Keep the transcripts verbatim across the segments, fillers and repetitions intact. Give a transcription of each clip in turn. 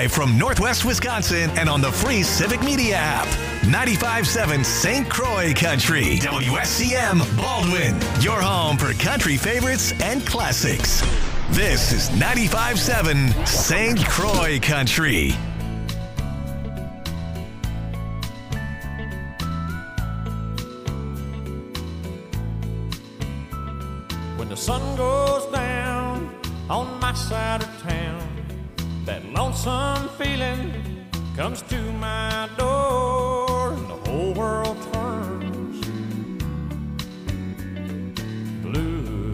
live from Northwest Wisconsin and on the free Civic Media app. ninety-five point seven Saint Croix Country. W S C M Baldwin. Your home for country favorites and classics. This is ninety-five point seven Saint Croix Country. When the sun goes down on my side of town, that lonesome feeling comes to my door, and the whole world turns blue.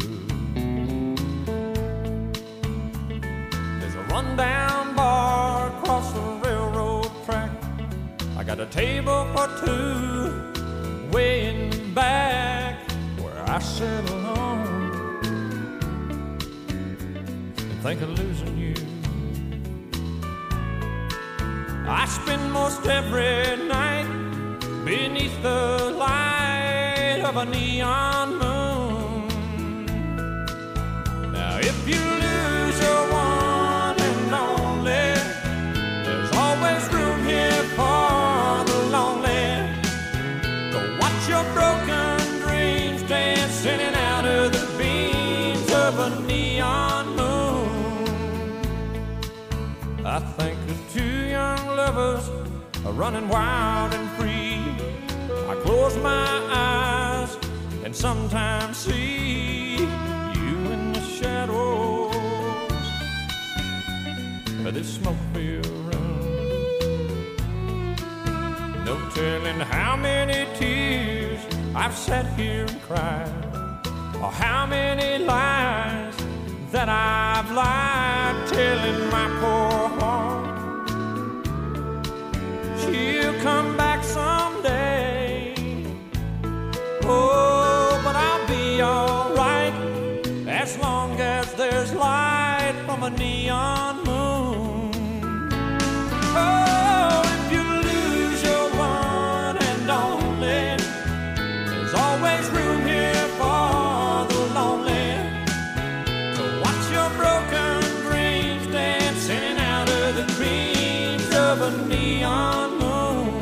There's a rundown bar across the railroad track. I got a table for two way in the back where I sit alone and think of losing you. I spend most every night beneath the light of a neon moon. Now if you lose your one and only, there's always room here for the lonely. Go watch your broken dreams dancing in and out of the beams of a neon moon. I think of two young lovers are running wild and free. I close my eyes and sometimes see you in the shadows of this smoke-filled room. No telling how many tears I've sat here and cried, or how many lies that I've lied, telling my poor heart she'll come back someday. Oh, but I'll be alright as long as there's light from a neon moon. Oh, if you lose your one and only, there's always room here for the lonely. To watch your broken dreams dancing in and out of the dreams of a neon moon.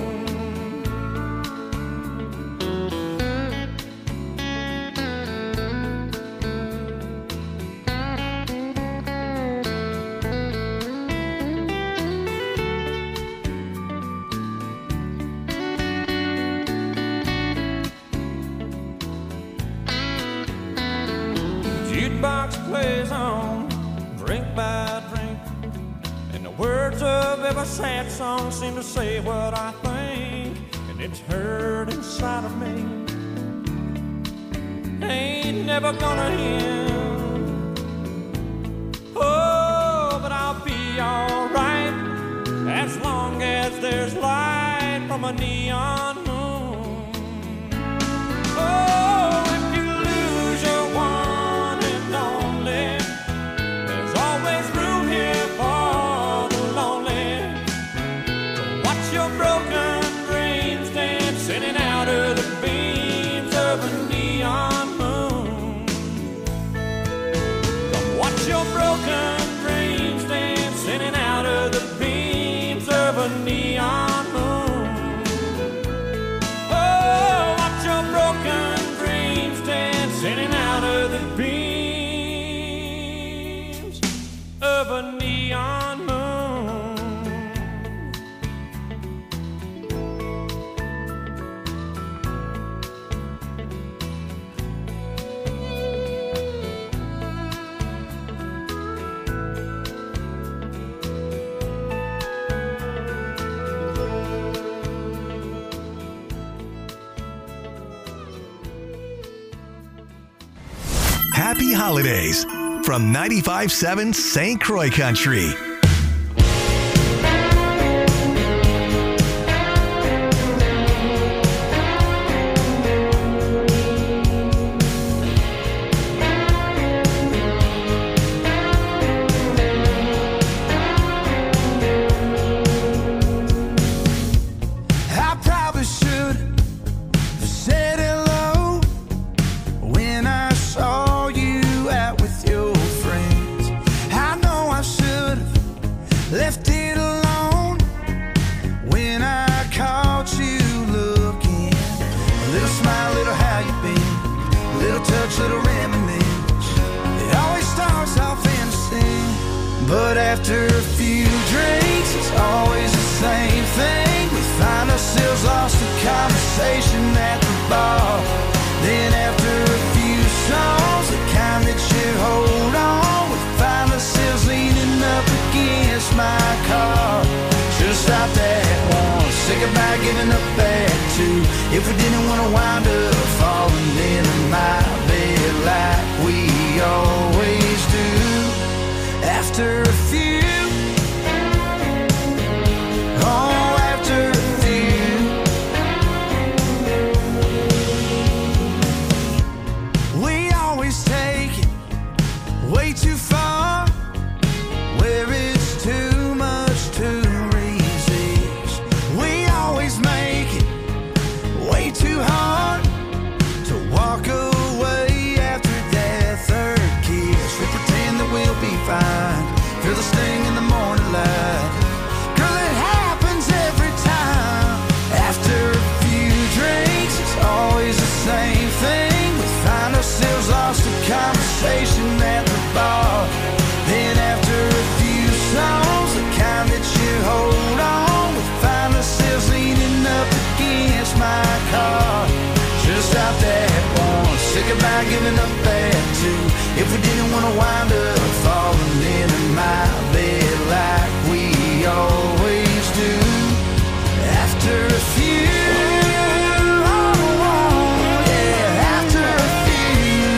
Jukebox plays on, drink by drink, and the words of every sad song seem to say what I think, and it's hurt inside of me. Ain't never gonna end. Oh, but I'll be alright as long as there's light from a neon moon. Oh, if you lose your one and only, there's always room here for the lonely. To watch your broken dreams dance in and out of the beams of a neon moon. Come watch your broken dreams dance in and out of the beams of a neon moon. Oh, watch your broken dreams dance in and out of the beams of a neon moon. Happy holidays from ninety-five point seven Saint Croix Country. Saw you out with your friends. I know I should have little touch, little reminisce. It always starts off innocent, but after a few drinks, it's always the same thing. We find ourselves lost in conversation at the bar. Then after a few songs, the kind that you hold on, we find ourselves leaning up against my car. Should've stopped at one, say goodbye, giving up at two. If we didn't want to wind up falling into my bed like we always do. After a few, oh, after a few, we always take it way too far, where it's too much to resist. We always make it way too hard to walk away after that third kiss. We pretend that we'll be fine, feel the sting in the morning light. Girl, it happens every time. After a few drinks, it's always the same thing. We find ourselves lost in conversation at the bar. Then after a few songs, the kind that you hold on, we find ourselves leaning up against my car. Should've stopped at one, say goodbye, giving up at two. If we didn't want to wind up falling into my bed like we always do. After a few, oh, oh, yeah, after a few.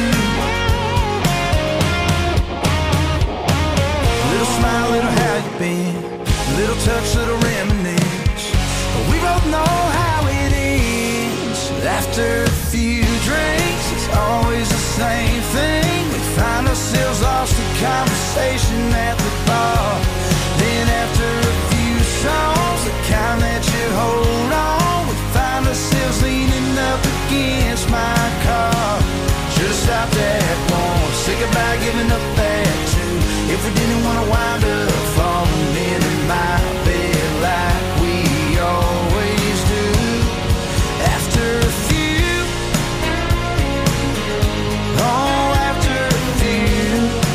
Little smile, little how you been, little touch, little reminisce. But we both know how it ends. After a few drinks, it's always the same thing. We find ourselves lost in conversation at the bar. Then after a few songs, the kind that you hold on, we find ourselves leaning up against my car. Should've stopped at one, say goodbye, giving up at two. If we didn't want to wind up falling into my bed like we always do. After a few, oh, after a few.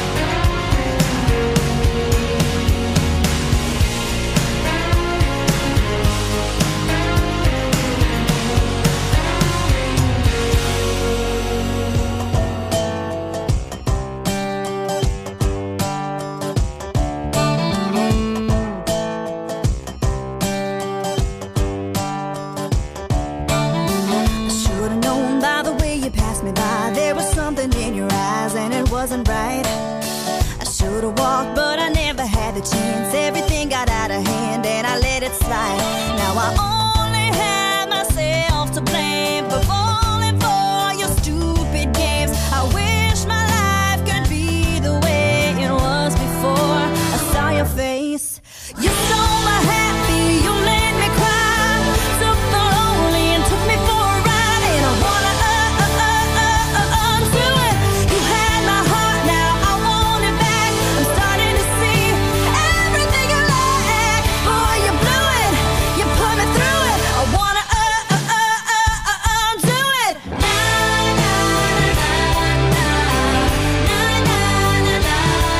Wasn't right. I should've walked, but I never had the chance. Everything got out of hand and I let it slide. Now I only have myself to blame for falling for your stupid games. I wish my life could be the way it was before I saw your face. You stole my happy, you made me cry, took the lonely and took me for a ride. And I wanna uh, uh, uh, uh, uh, undo it. You had my heart, now I want it back. I'm starting to see everything you lack. Boy, you blew it, you put me through it. I wanna uh, uh, uh, uh, uh, undo it. Na na na na na na na na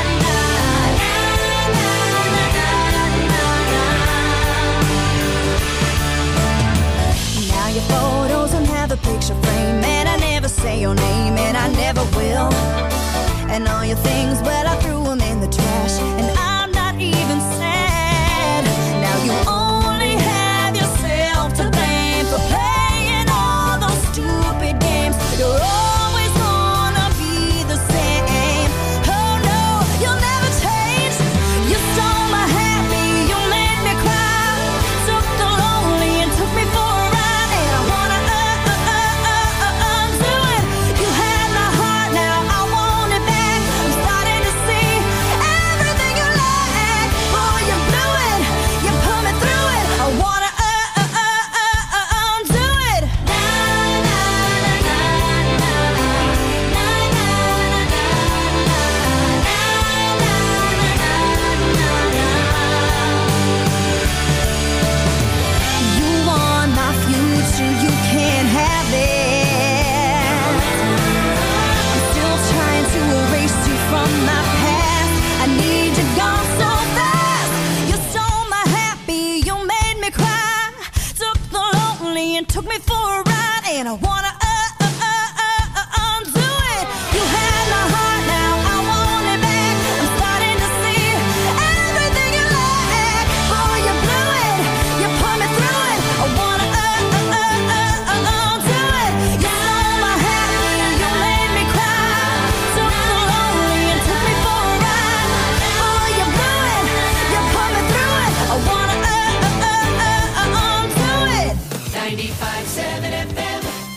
Now your photos don't have a picture frame, and I never say your name, and I never will. And all your things, well, I threw them in the trash, and I'm not even sad. Now you only have yourself to blame for playing all those stupid games. You're always gonna be the same. Oh no, you'll never change. You stole my happy, you made me cry, took the lonely and took me for a ride. And I wanna uh, uh, uh, uh, uh, undo it. You had my heart, now I want it back. I'm starting to see everything you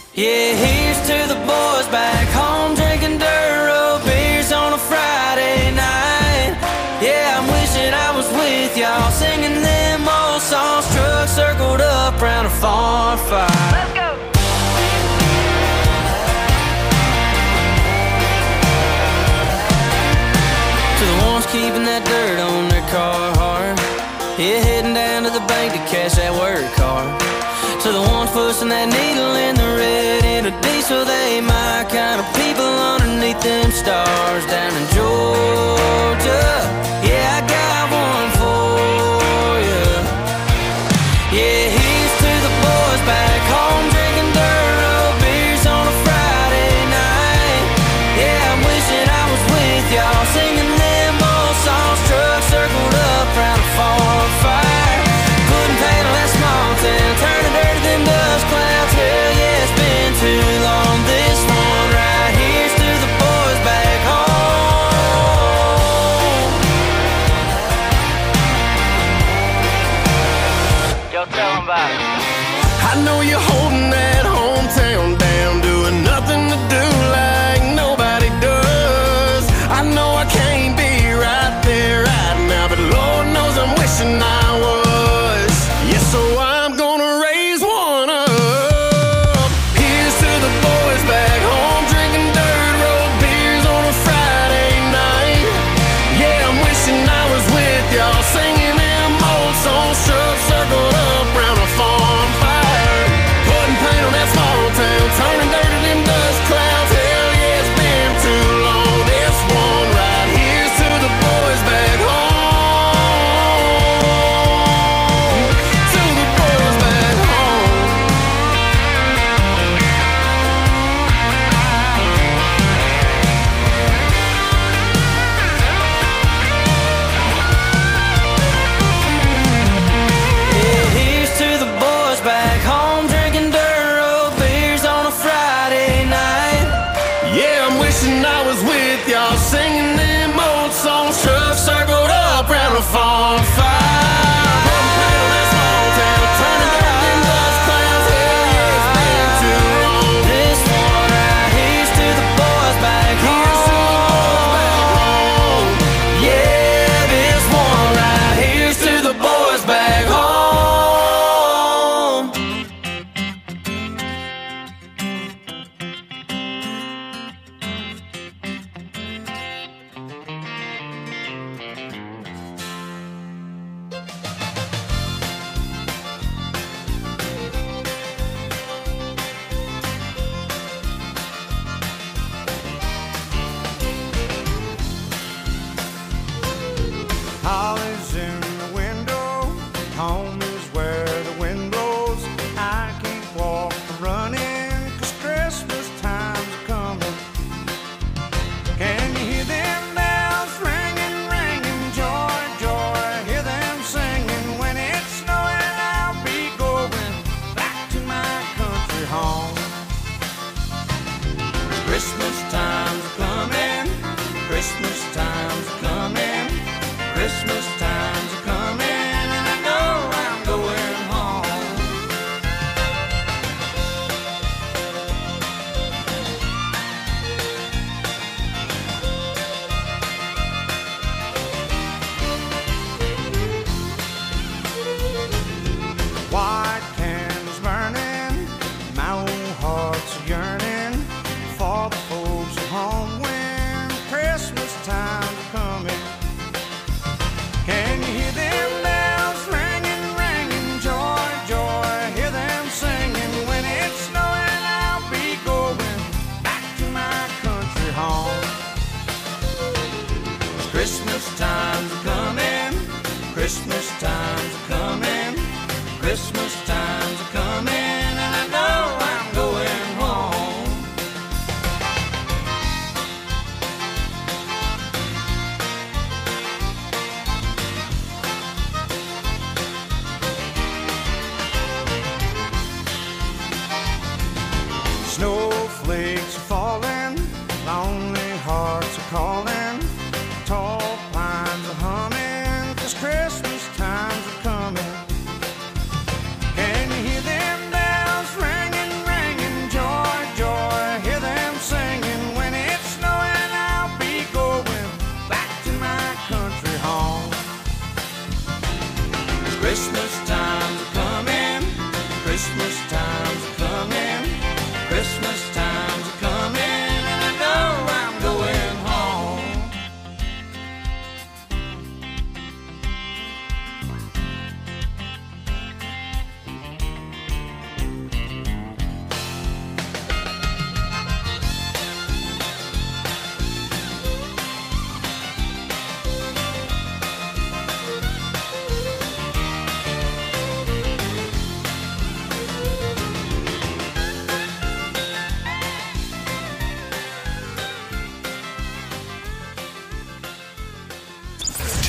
Yeah, here's to the boys back home drinking dirt road beers on a Friday night. Yeah, I'm wishing I was with y'all singing them old songs, trucks circled up around a farm fire. Let's go! To the ones keeping that dirt on their car hard, yeah, heading down to the bank to cash that work car. To the ones pushing that needle in the red in a diesel, they my kind of people underneath them stars down in Georgia. Yeah, I got one for you. Yeah, here's to the boys back home drinking dirt road beers on a Friday night. Yeah, I'm wishing I was with y'all singing them old songs, trucks circled up around a farm fire. Putting paint on that small town, turning dirt to them dust clouds. Hell yeah, it's been too long. This one right here's to the boys back home.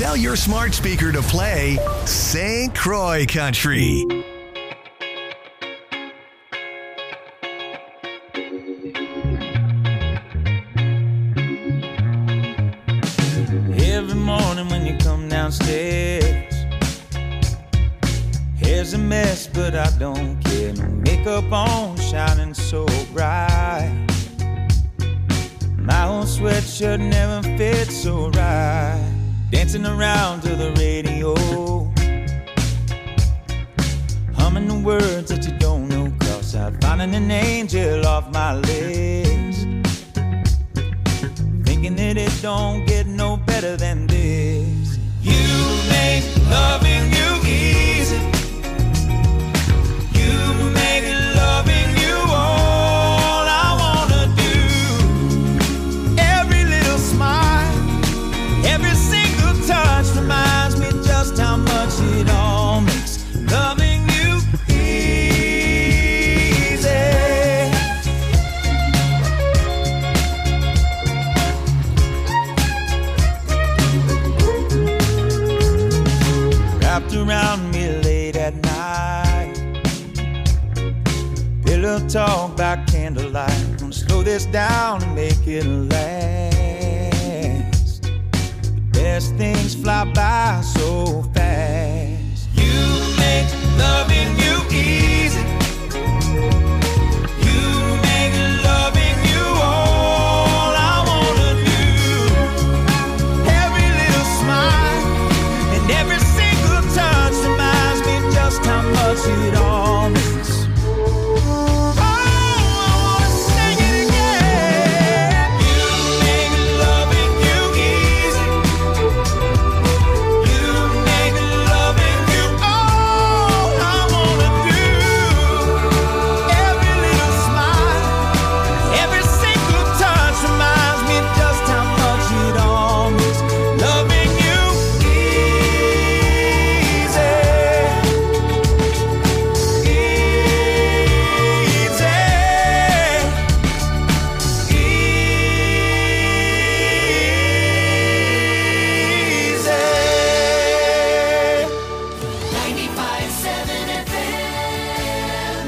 Tell your smart speaker to play Saint Croix Country. Every morning when you come downstairs, hair's a mess, but I don't care. No makeup on, shining so bright. My old sweatshirt never fits so right. Dancing around to the radio, humming the words that you don't know, 'cause I'm finding an angel off my list. Thinking that it don't get no better than this. You make loving you easy. You make loving you all I wanna do. Every little smile, every single touch reminds me just how much it all makes loving you easy. Wrapped around me late at night, pillow talk by candlelight. Gonna slow this down and make it last. The best things fly by so fast. You make loving you easy. You make loving you all I wanna do. Every little smile and every single touch reminds me just how much it all means. Oh, I wanna sing it again. You make loving you easy. You make loving you all I wanna do. Every little smile, every single touch reminds me just how much it all means. Loving you easy. ninety-five seven F M.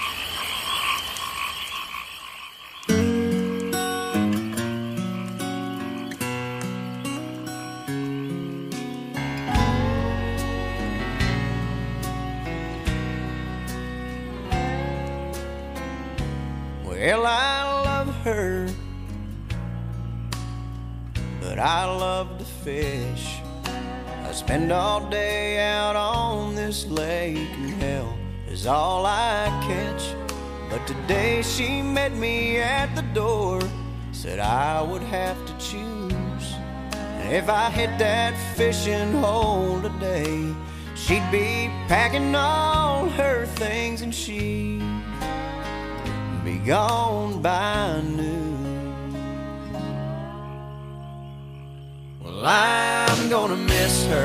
Well, I love her, but I love to fish. I spend all day out on this lake, and hell is all I catch. But today she met me at the door, said I would have to choose. And if I hit that fishing hole today, she'd be packing all her things and she'd be gone by noon. Well, I'm gonna miss her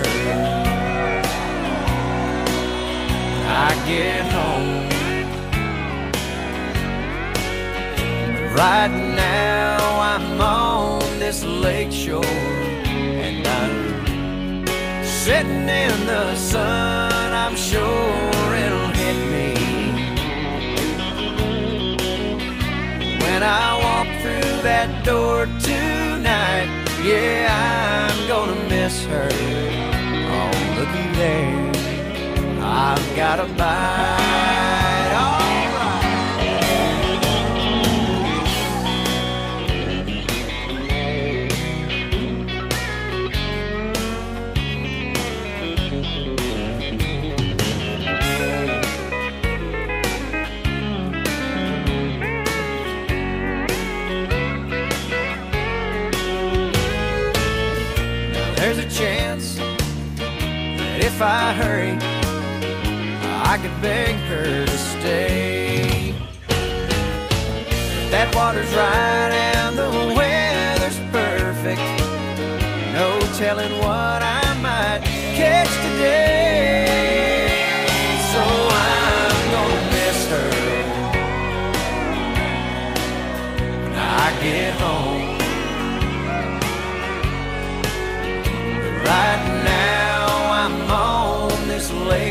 when I get home. Right now I'm on this lake shore, and I'm sitting in the sun. I'm sure it'll hit me when I walk through that door tonight. Yeah, I'm gonna miss her. Oh, looky there, I've got a bite. All there's a chance that if I hurry, I could beg her to stay. If that water's right and the weather's perfect, no telling what I might catch today. So I'm gonna miss her when I get home. Right now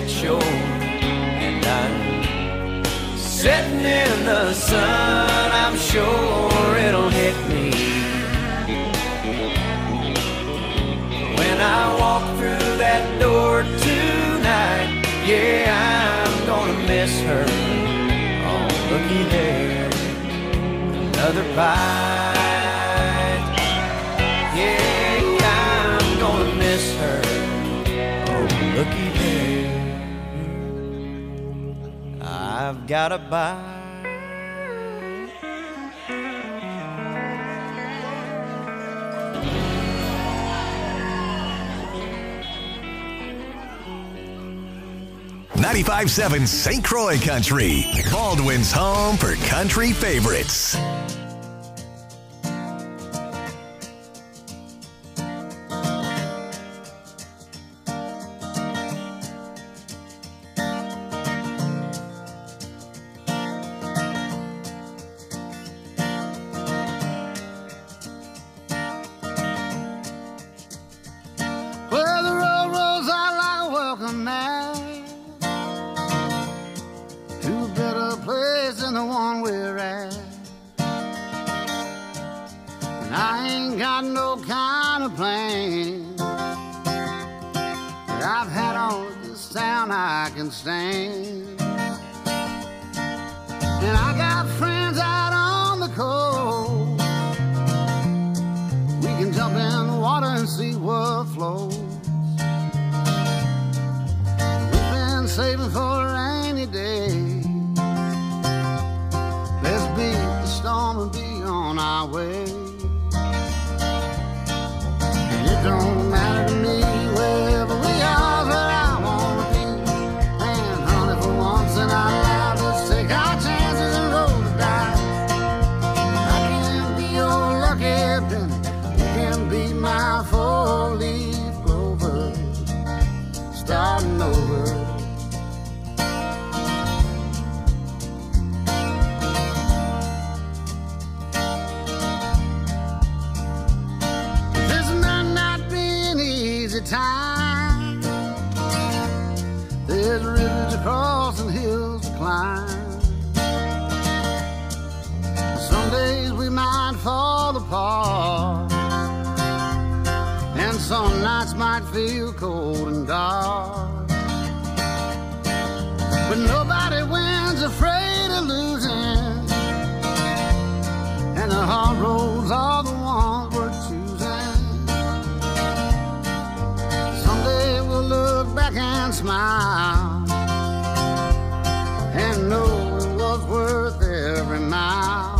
that shore, and I'm sitting in the sun. I'm sure it'll hit me when I walk through that door tonight. Yeah, I'm gonna miss her. Oh, looky there, another bite. Yeah, I'm gonna miss her. Oh, looky there, I've got a bite. ninety-five seven Saint Croix Country, Baldwin's home for country favorites. Well, the road rolls out like a welcome mat to a better place than the one we're at. And I ain't got no kind of plan that I've had on this town I can stand. And I got friends out on the coast. We can jump in the water and see what flows. We've been saving for a rainy day. Let's beat the storm and be on our way. And it don't matter to me wherever we are, where I wanna be. And honey, for once in our lives, let's take our chances and roll the dice. I can be your lucky penny, you can be my four-leaf clover, starting over. This might not be an easy time. There's rivers to cross and hills to climb. Some days we might fall apart, and some nights might feel cold and dark. But nobody wins afraid of losing, and the hard roads are the ones we're choosing. Someday we'll look back and smile and know it was worth every mile.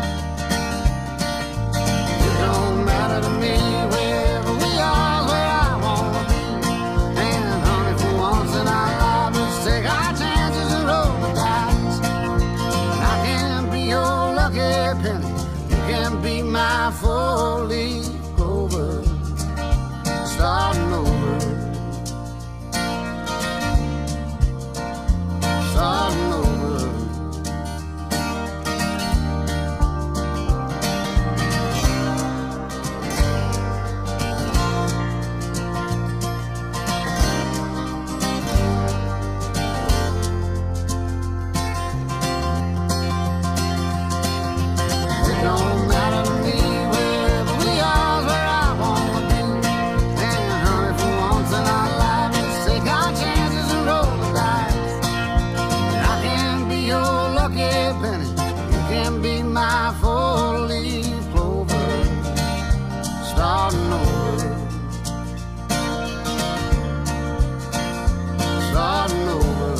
It don't matter to me wherever we are, where I wanna be. And honey, for once in our lives, let's take our chances and roll the dice. I can be your lucky penny, you can be my four-leaf clover, starting over, starting over. It don't matter to me wherever we are, where I wanna be. And honey, for once in our lives, let's take our chances and roll the dice. I can be your lucky penny, you can be my four-leaf clover, starting over, starting over.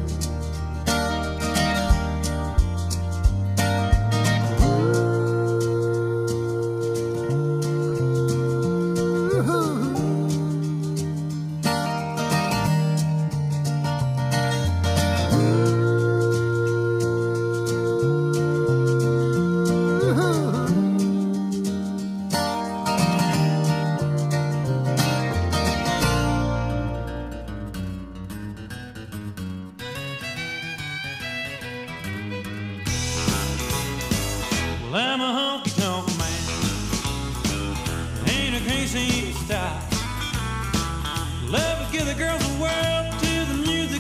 Well, I'm a honky-tonk man, ain't a crazy style. Love to give the girls the world to the music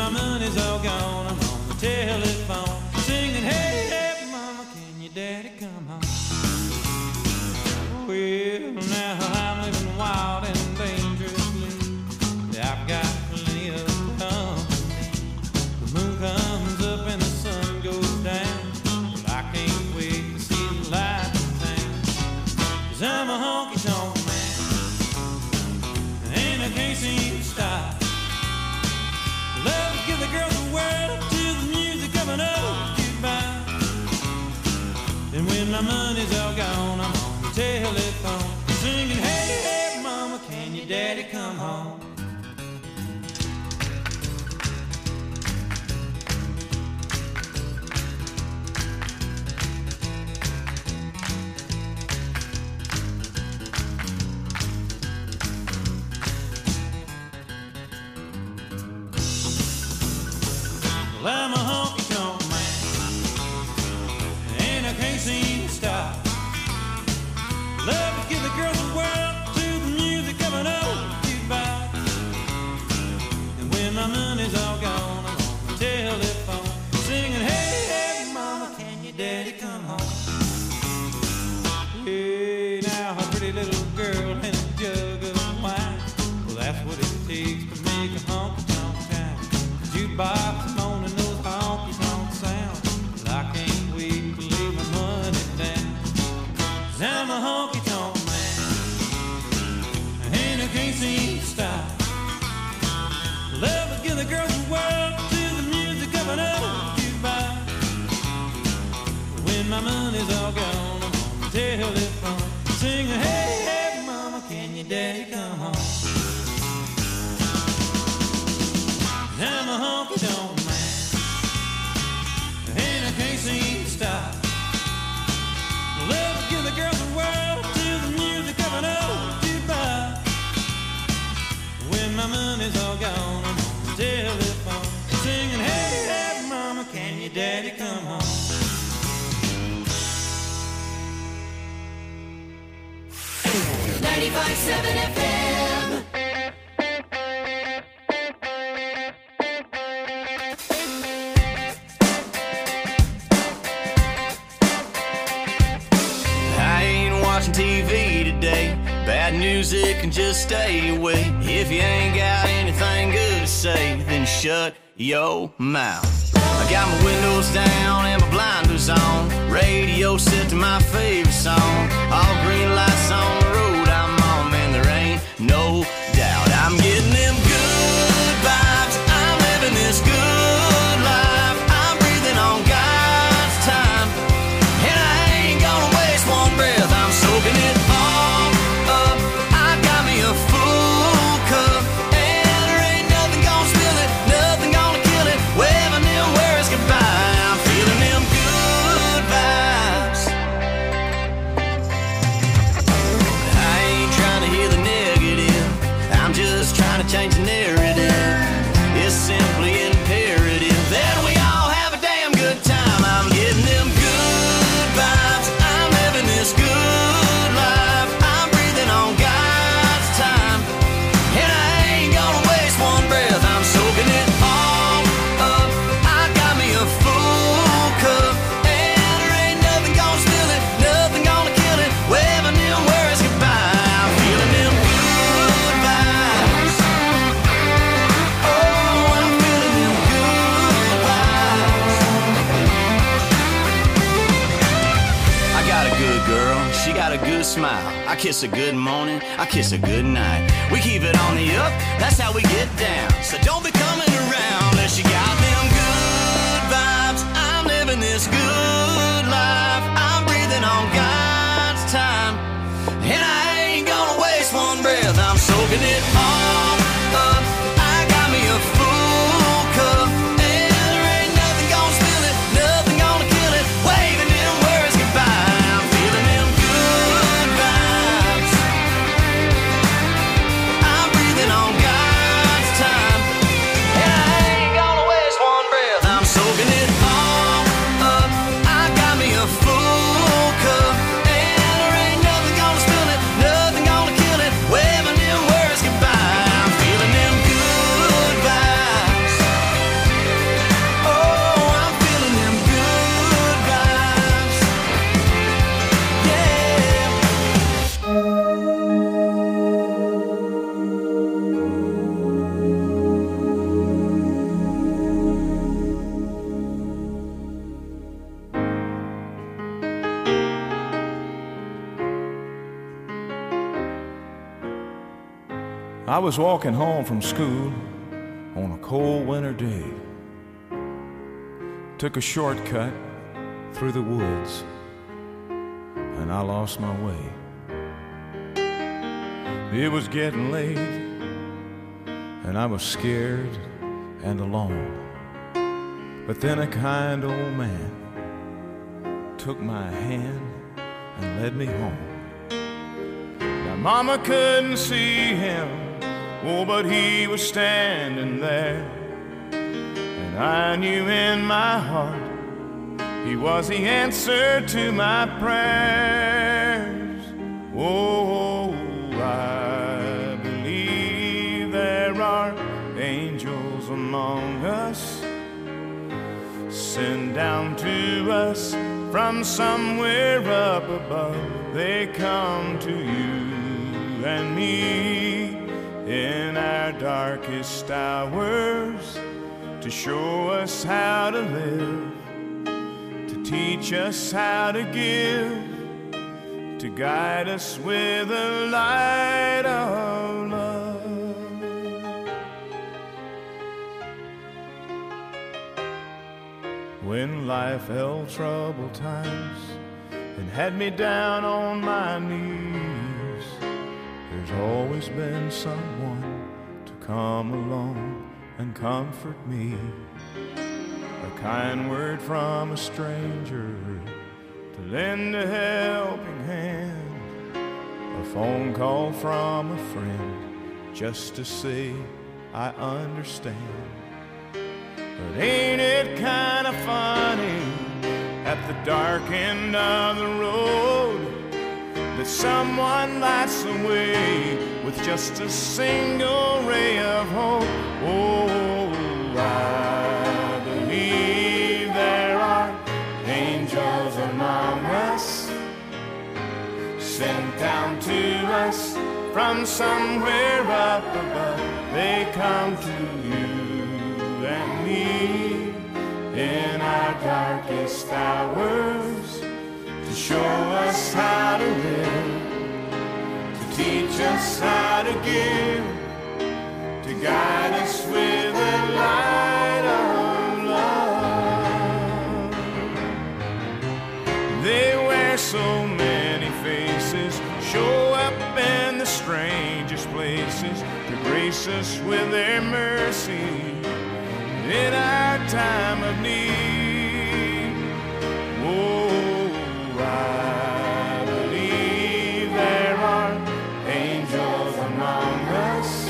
my money's all gone, I'm on the telephone singing, hey, hey, mama, can your daddy come home? Well, now I'm living wild and dangerously. I've got plenty of company. The moon comes up and the sun goes down, but I can't wait to see the light in town. 'Cause I'm a honky-tonk man, and I can't seem to stop. Love to give the girls the world to the music of an old jukebox. And when my money's all gone, I'm on the telephone singing, hey, hey, mama, can your daddy come home? Well, I'm a honky-tonk man, and I can't seem to stop. Love to give the girls the world to the music of an old jukebox. And when my money's all gone, I'm on the telephone singing, hey, hey, mama, can your daddy come home? Hey, now a pretty little girl and a jug of wine, well, that's what it takes to make a honky-tonk town. Jukebox moaning those honky-tonk sounds, but I can't wait to lay my money down. 'Cause I'm a honky-tonk man, and I can't seem to stop. Love to give the girls the world to the music of an old jukebox. When my money's all gone, I'm on the telephone singing, hey, hey, mama, can your daddy come home? I'm a honky-tonk man, and I can't seem to stop. Love to give the girls the world to the music of an old jukebox. When my money's all gone, I'm on the telephone singing, hey, hey, mama, can your daddy come home? ninety-five point seven F M. Watching T V today, bad music can just stay away. If you ain't got anything good to say, then shut your mouth. I got my windows down and my blinders on, radio set to my favorite song. All green lights on the road I'm on, man, there ain't no doubt I'm getting them good vibes. I'm living this good life. I'm breathing on God's time, and I ain't gonna waste one breath. I'm soaking it all up. I got me a full cup, and there ain't nothing gonna spill it, nothing gonna kill it. Waving them words goodbye. I'm feeling them good vibes. I ain't trying to hear the negative, I'm just trying to change the narrative. It's simply imperative that we all have a damn good time. I'm getting them good vibes. I'm living this good life. I'm breathing on God's time, and I ain't gonna waste one breath. I'm soaking it all up. I got me a full cup, and there ain't nothing gonna spill it, nothing gonna kill it. Waving them words goodbye. I'm feeling them good vibes. Oh, I'm feeling them good vibes. I got a good girl, she got a good smile. I kiss her good morning, I kiss her good night. We keep it on the up, that's how we get down. So don't be coming around unless you got them good vibes. I'm living this good life. I'm breathing on God's time, and I ain't gonna waste one breath. I'm soaking it all up. I got me a full cup, and there ain't nothing gonna spill it, nothing gonna kill it. Waving them words goodbye. I'm feeling them good vibes. I'm breathing on God's time, and I ain't gonna waste I was walking home from school on a cold winter day. Took a shortcut through the woods, and I lost my way. It was getting late, and I was scared and alone. But then a kind old man took my hand and led me home. Now Mama couldn't see him, oh, but he was standing there. And I knew in my heart he was the answer to my prayers. Oh, I believe there are angels among us, sent down to us from somewhere up above. They come to you and me in our darkest hours to show us how to live, to teach us how to give, to guide us with the light of love. When life held troubled times and had me down on my knees, there's always been someone to come along and comfort me. A kind word from a stranger to lend a helping hand, a phone call from a friend just to say I understand. But ain't it kind of funny at the dark end of the road that someone lights the way with just a single ray of hope? Oh, I believe there are angels among us, sent down to us from somewhere up above. They come to you and me in our darkest hours to show us how to live, to teach us how to give, to guide us with the light of love. They wear so many faces, show up in the strangest places to grace us with their mercy in our time of need. Oh, I believe there are angels among us,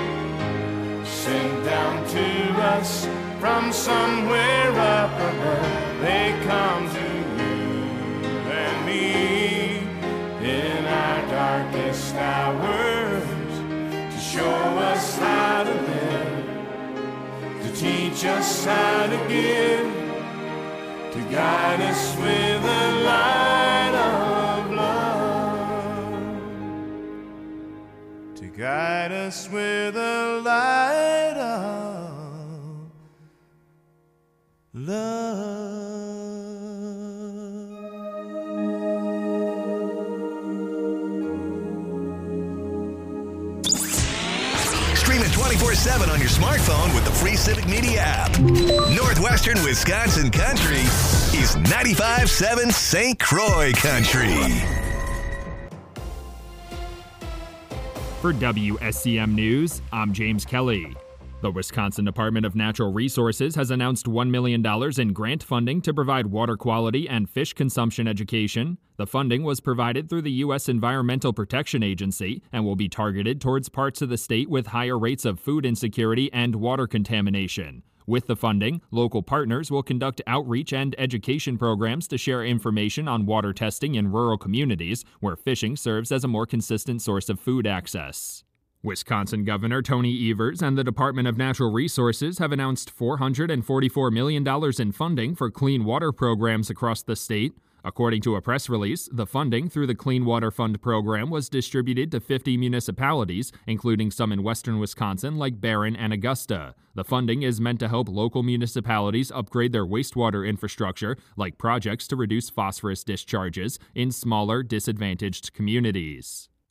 sent down to us from somewhere up above. They come to you and me in our darkest hours to show us how to live, teach us how to give, to guide us with the light of love, to guide us with the light of love. Stream it twenty-four seven on your smartphone with the free Civic Media app. Northwestern Wisconsin Country is ninety-five point seven Saint Croix Country. For W S C M News, I'm James Kelly. The Wisconsin Department of Natural Resources has announced one million dollars in grant funding to provide water quality and fish consumption education. The funding was provided through the U S Environmental Protection Agency and will be targeted towards parts of the state with higher rates of food insecurity and water contamination. With the funding, local partners will conduct outreach and education programs to share information on water testing in rural communities where fishing serves as a more consistent source of food access. Wisconsin Governor Tony Evers and the Department of Natural Resources have announced four hundred forty-four million dollars in funding for clean water programs across the state. According to a press release, the funding through the Clean Water Fund program was distributed to fifty municipalities, including some in western Wisconsin like Barron and Augusta. The funding is meant to help local municipalities upgrade their wastewater infrastructure, like projects to reduce phosphorus discharges in smaller, disadvantaged communities.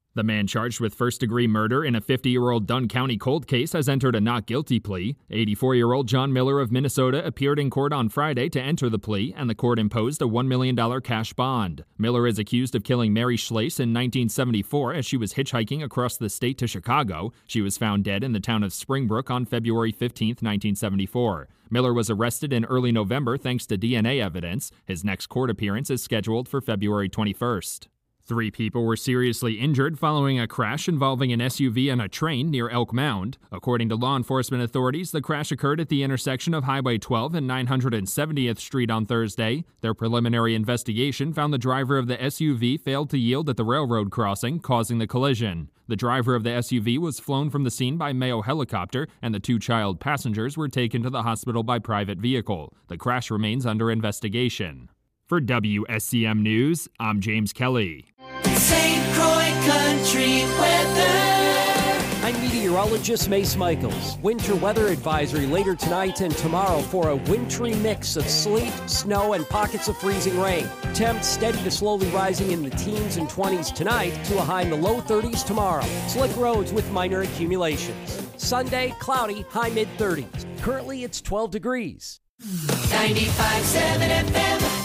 The man charged with first-degree murder in a fifty-year-old Dunn County cold case has entered a not-guilty plea. eighty-four-year-old John Miller of Minnesota appeared in court on Friday to enter the plea, and the court imposed a one million dollars cash bond. Miller is accused of killing Mary Schlase in nineteen seventy-four as she was hitchhiking across the state to Chicago. She was found dead in the town of Springbrook on February fifteenth, nineteen seventy-four. Miller was arrested in early November thanks to D N A evidence. His next court appearance is scheduled for February twenty-first. Three people were seriously injured following a crash involving an S U V and a train near Elk Mound. According to law enforcement authorities, the crash occurred at the intersection of Highway twelve and nine hundred seventieth Street on Thursday. Their preliminary investigation found the driver of the S U V failed to yield at the railroad crossing, causing the collision. The driver of the S U V was flown from the scene by Mayo helicopter, and the two child passengers were taken to the hospital by private vehicle. The crash remains under investigation. For W S C M News, I'm James Kelly. Saint Croix Country Weather. I'm meteorologist Mace Michaels. Winter weather advisory later tonight and tomorrow for a wintry mix of sleet, snow, and pockets of freezing rain. Temps steady to slowly rising in the teens and twenties tonight to a high in the low thirties tomorrow. Slick roads with minor accumulations. Sunday, cloudy, high mid thirties. Currently, it's twelve degrees. ninety-five point seven F M.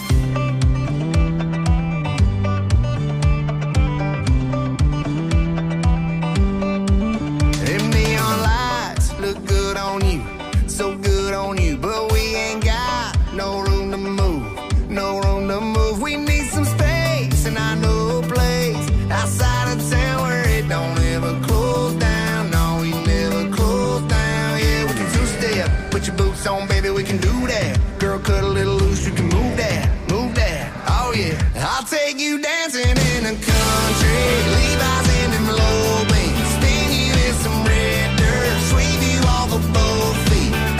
So good on you, but we ain't got no room to move, no room to move. We need some space, and I know a place outside of town where it don't ever close down. No, we never close down. Yeah, we can two-step, put your boots on, baby, we can do that. Girl, cut a little loose, you can move that, move that. Oh yeah, I'll take you dancing in the country, Levi's in them low beams, spin you in some red dirt, sweep you off of both feet.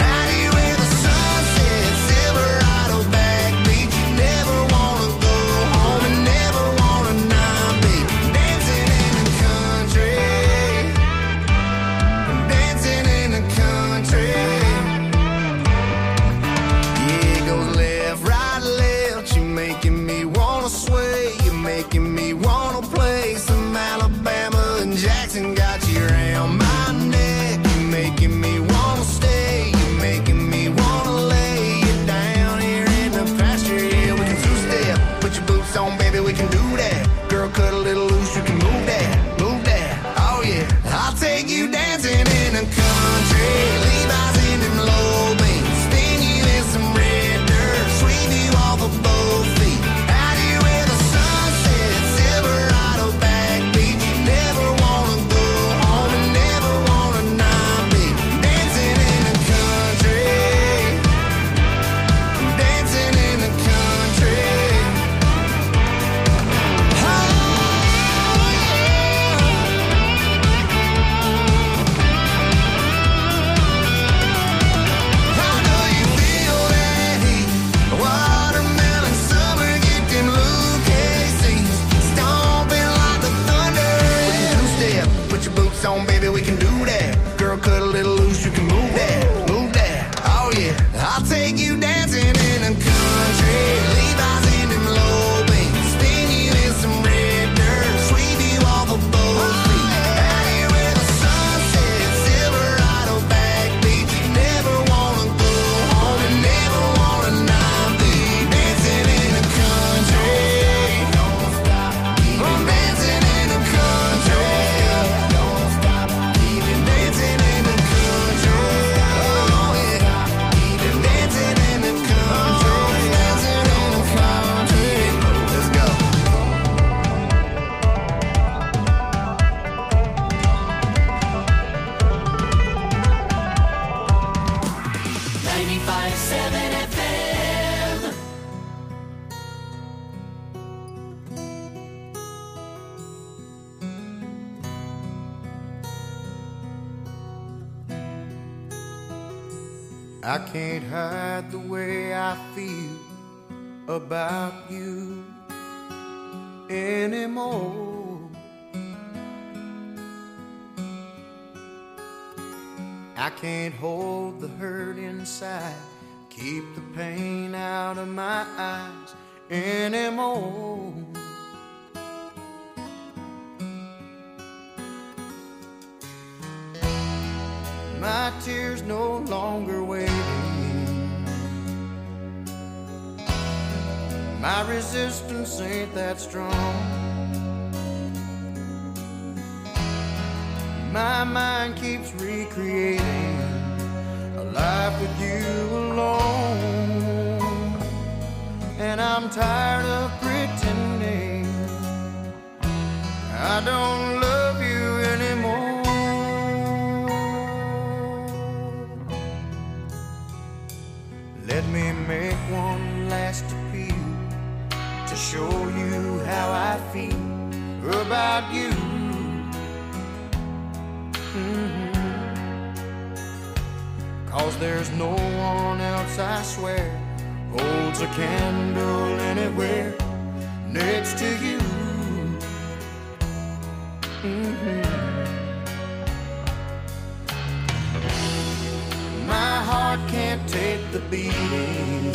I can't hide the way I feel about you anymore. I can't hold the hurt inside, keep the pain out of my eyes anymore. my tears no longer waiting. My resistance ain't that strong. My mind keeps recreating a life with you alone. And I'm tired of pretending I don't love you anymore. Let me make one last appeal to show you how I feel about you. Mm-hmm. 'Cause there's no one else, I swear, holds a candle anywhere next to you. Mm-hmm. My heart can't take the beating,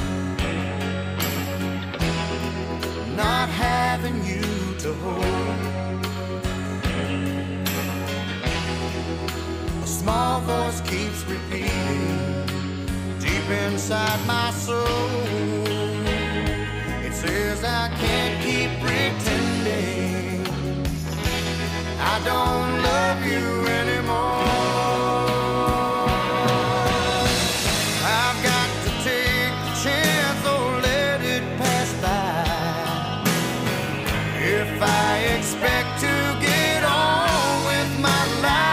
not having you to hold. A small voice keeps repeating deep inside my soul. It says I can't keep pretending I don't love you anymore. I've got to take the chance or let it pass by. If I expect to get on with my life,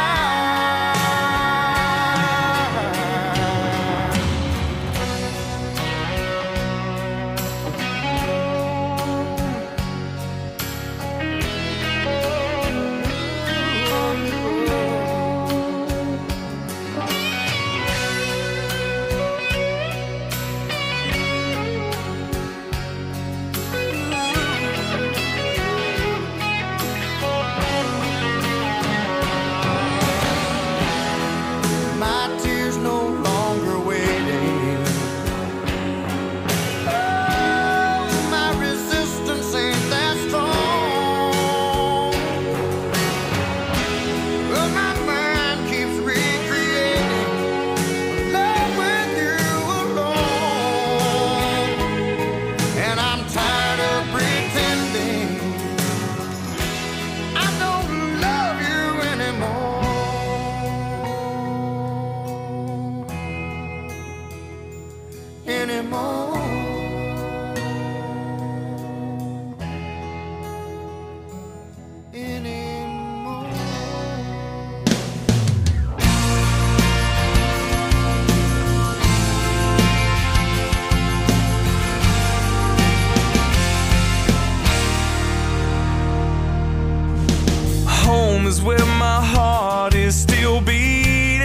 is where my heart is still beating,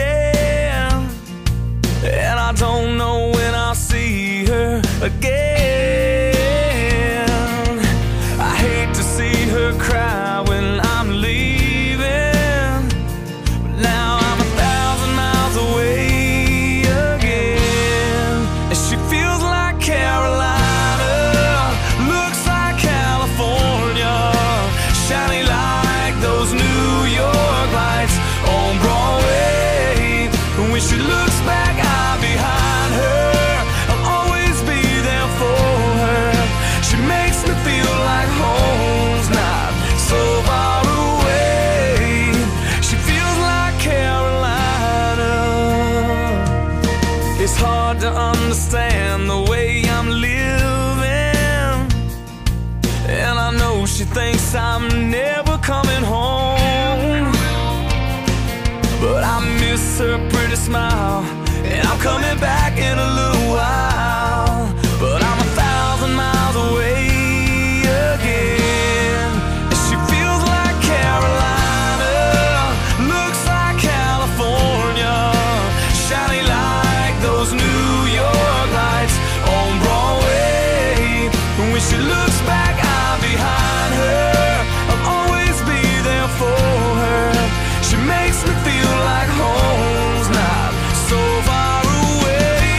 and I don't know when I'll see her again. I hate to see her cry when I'm leaving, but now I'm a thousand miles away again. And she feels like Carolina, looks like California, shining like those new on Broadway. When she looks back, I'm behind her. I'll always be there for her. She makes me feel like home's not so far away. She feels like Carolina. It's hard to understand the way I'm living, and I know she thinks I'm never coming home. But I miss her pretty smile, and I'm coming back in a little while. But I'm a thousand miles away again. And she feels like Carolina, looks like California, shining like those New York lights on Broadway. And when she looks back, I'm behind her. I'll always be there for her. She makes me feel like home's not so far away.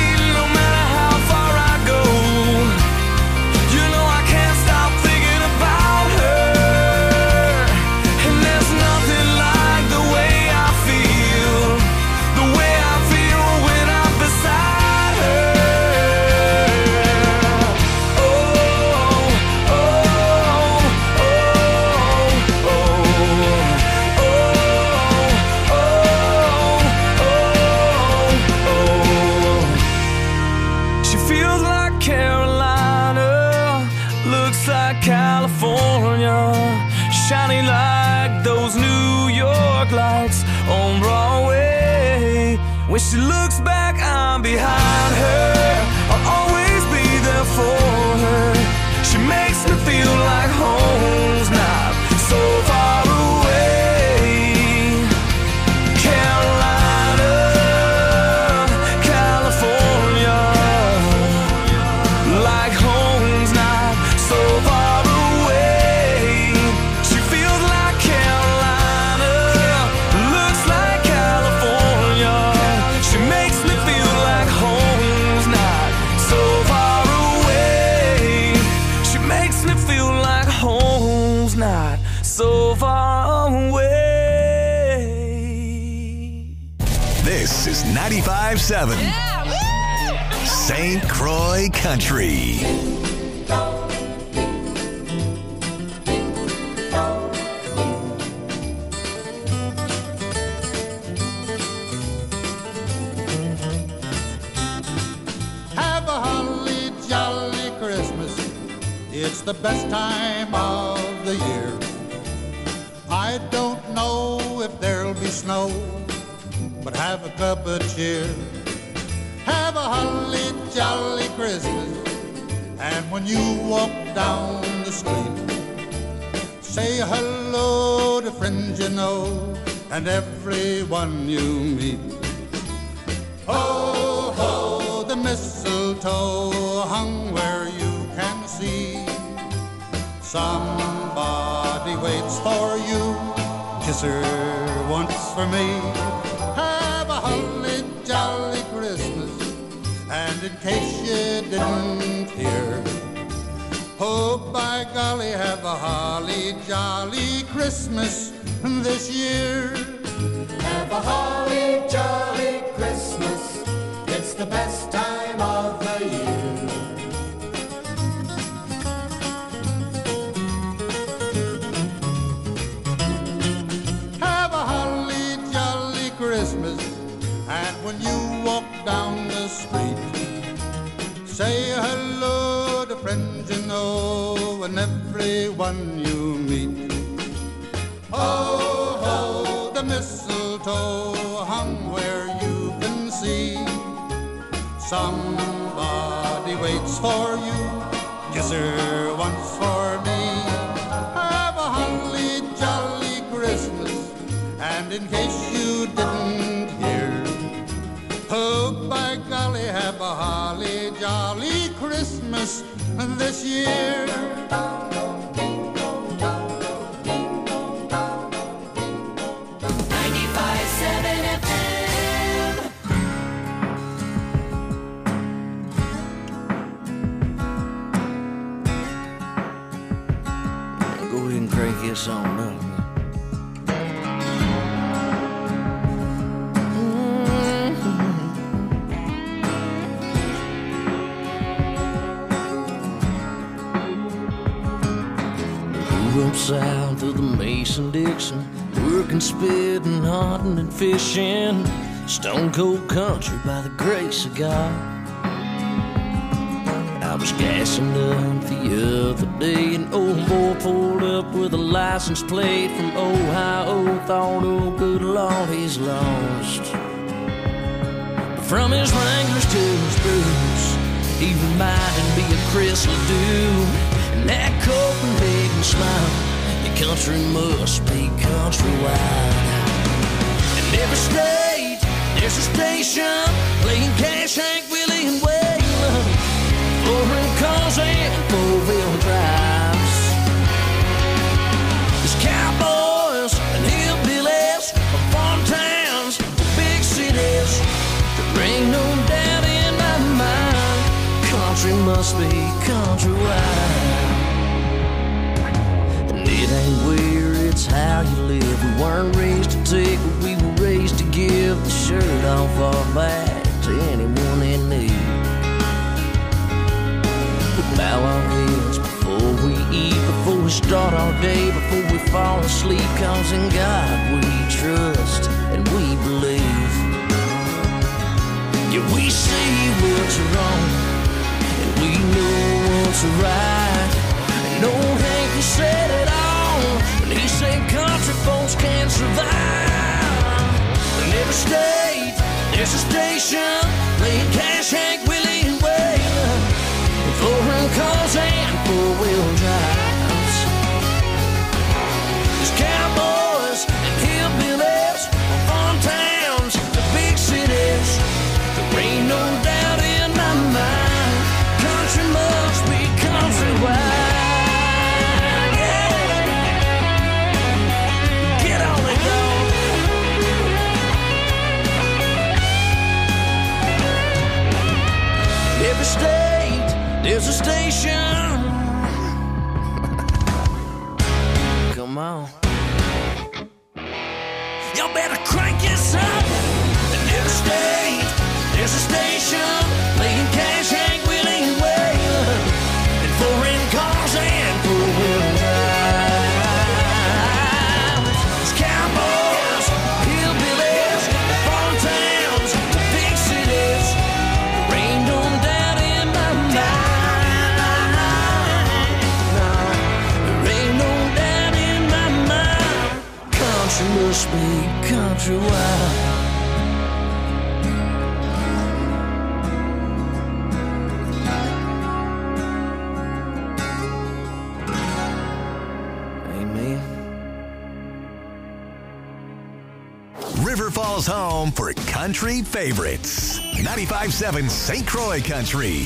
California, shining like those New York lights on Broadway. When she looks back, I'm behind her. I'll always be there for her. She makes me feel like home's not so far away. Carolina, California, like home's not so far away. She feels like Carolina, looks like California. She makes me feel like home's not so far away. She makes me feel like home's not so far away. This is ninety-five seven Saint Croix Country. Have a holly jolly Christmas. It's the best time of the year. I don't know if there'll be snow, but have a cup of cheer. Have a holly jolly Christmas. And when you walk down the street, say hello to friends you know and everyone you meet. Ho, ho, the mistletoe hung where you can see. Somebody waits for you, kiss her once for me. Have a holly jolly Christmas, and in case you didn't hear, oh by golly, have a holly jolly Christmas this year. Have a holly jolly Christmas. It's the best time of the year. Have a holly jolly Christmas. And when you walk down the street, say hello to friends you know and everyone you meet. Ho, ho, the mistletoe hung where you can see. Somebody waits for you, kiss her once for me. Have a holly jolly Christmas, and in case you didn't hear, oh by golly, have a holly jolly Christmas this year. ninety-five seven F M. Go ahead and crank this on up. Grew up south of the Mason-Dixon, working, spitting, hunting, and fishing. Stone cold country by the grace of God. I was gassing up the other day, an old boy pulled up with a license plate from Ohio. Thought, oh good Lord, he's lost. But from his Wranglers to his boots, he reminded me of Chris Ledoux. And that Copenhagen smile, your country must be countrywide. In every state, there's a station playing Cash, Hank, Willie, and Waylon, foreign cars and four-wheel drives. There's cowboys and hillbillies from farm towns to big cities. There ain't no doubt in my mind, country must be countrywide. And it ain't where, it's how you live. We weren't raised to take what we were raised to give. The shirt off our back to anyone in need. We bow our heads before we eat, before we start our day, before we fall asleep. Cause in God we trust and we believe. Yeah, we see what's wrong and we know what's right. And old Hank There's a station playing Cash, Hank Willie, and Waylon, four-room cars and four-wheel drives. There's cowboys and hillbillies, farm towns, the big cities. There ain't no doubt in my mind, country must be countrywide. Every state, there's a station. Come on. Y'all better crank this up. In every state, there's a station playing Cash, Hank Willie, and Waylon, and foreign cars and four-wheel drives. There's cowboys, hillbillies, farm towns, the big cities. There ain't no doubt in my mind. No, there ain't no doubt in my mind. Country must be countrywide. River Falls home for country favorites. ninety-five point seven Saint Croix Country.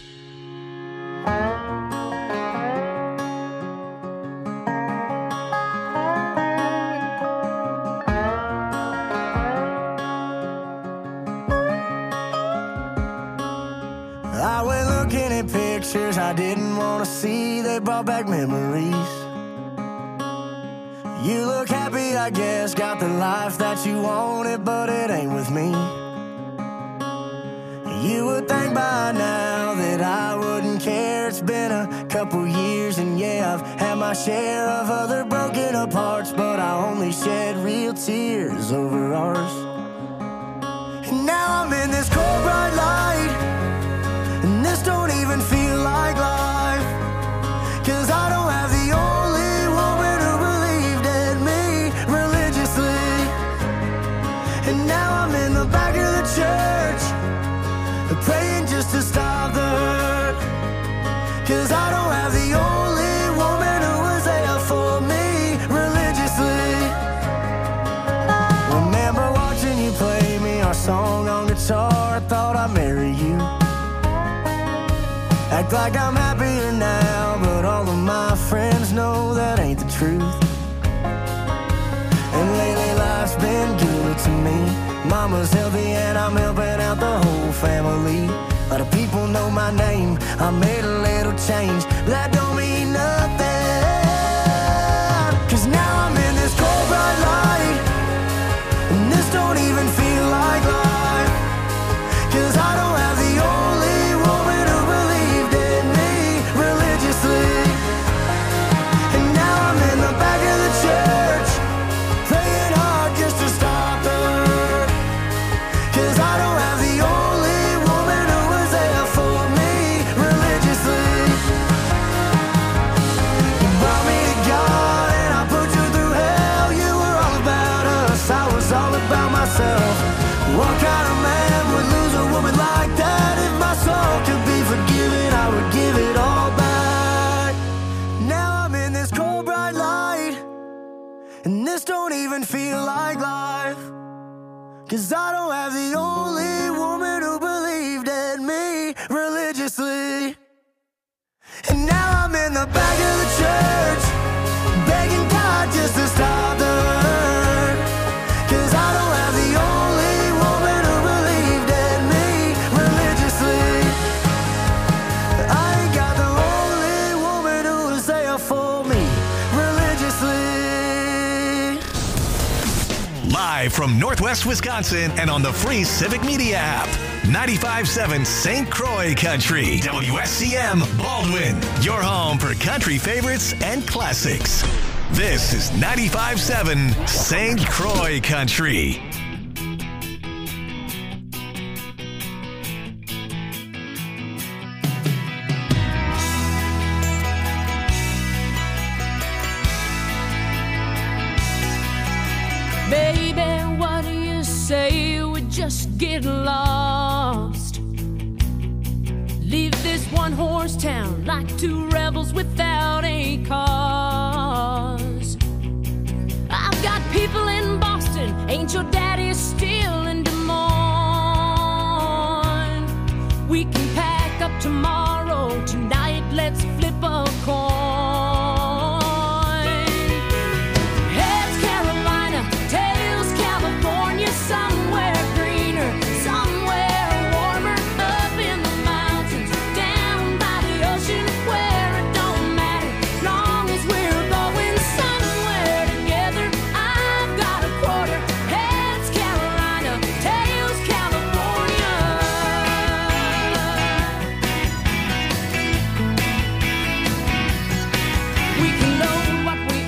I went looking at pictures I didn't want to see. They brought back memories. You look happy, I guess, got the life that you wanted, but it ain't with me. You would think by now that I wouldn't care. It's been a couple years, and yeah, I've had my share of other broken aparts, but I only shed real tears over ours. And now I'm in this cold bright light, and this don't even feel like life, 'cause I don't have the only woman who believed in me religiously. And now I'm in the back of the church, praying just to stop the hurt, 'cause I don't have the only woman who was there for me religiously. Remember watching you play me our song on guitar, I thought I'd marry you. Act like I'm happier now, but all of my friends know that ain't the truth. And lately life's been good to me. Mama's healthy and I'm helping out the whole family. A lot of people know my name, I made a little change, but that don't mean nothing, 'cause now I'm in this cold bright light, and this don't even feel like life, 'cause I don't have the only woman who believed in me religiously. And now I'm in the back of the church, praying hard just to stop the hurt, 'cause I don't have the only woman who was there for me religiously. You brought me to God and I put you through hell. You were all about us, I was all about myself. What kind of man would lose a woman like that? If my soul could be forgiven, I would give it all back. Now I'm in this cold bright light, and this don't even feel like life, 'cause I don't have the only woman who believed in me religiously. And now I'm in the back of the church, begging God just to stop the hurt, 'cause I don't have the only woman who believed in me religiously. I ain't got the only woman who was there for me religiously. Live from Northwest Wisconsin and on the free Civic Media app. ninety-five point seven Saint Croix Country. W S C M Baldwin. Your home for country favorites and classics. This is ninety-five point seven Saint Croix Country. Baby, what do you say we just get lost. Leave this one horse town like two rebels without a cause. I've got people in Boston, ain't your daddy still in Des Moines? We can pack up tomorrow, tonight let's flip a coin. Heads Carolina, tails California, somewhere greener, somewhere warmer, up in the mountains, down by the ocean, where it don't matter, long as we're going somewhere together. I've got a quarter. Heads Carolina, tails California. We can